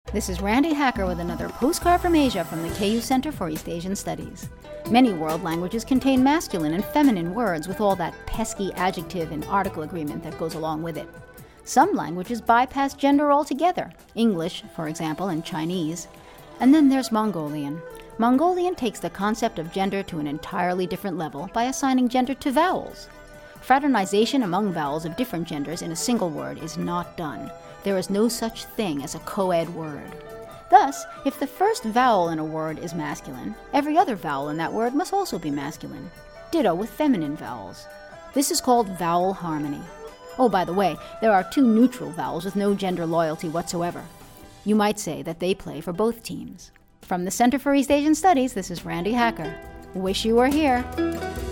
This is Randy Hacker with another postcard from Asia from the KU Center for East Asian Studies. Many world languages contain masculine and feminine words with all that pesky adjective and article agreement that goes along with it. Some languages bypass gender altogether, English, for example, and Chinese. And then there's Mongolian. Mongolian takes the concept of gender to an entirely different level by assigning gender to vowels. Fraternization among vowels of different genders in a single word is not done. There is no such thing as a co-ed word. Thus, if the first vowel in a word is masculine, every other vowel in that word must also be masculine. Ditto with feminine vowels. This is called vowel harmony. Oh, by the way, there are two neutral vowels with no gender loyalty whatsoever. You might say that they play for both teams. From the Center for East Asian Studies, this is Randy Hacker. Wish you were here.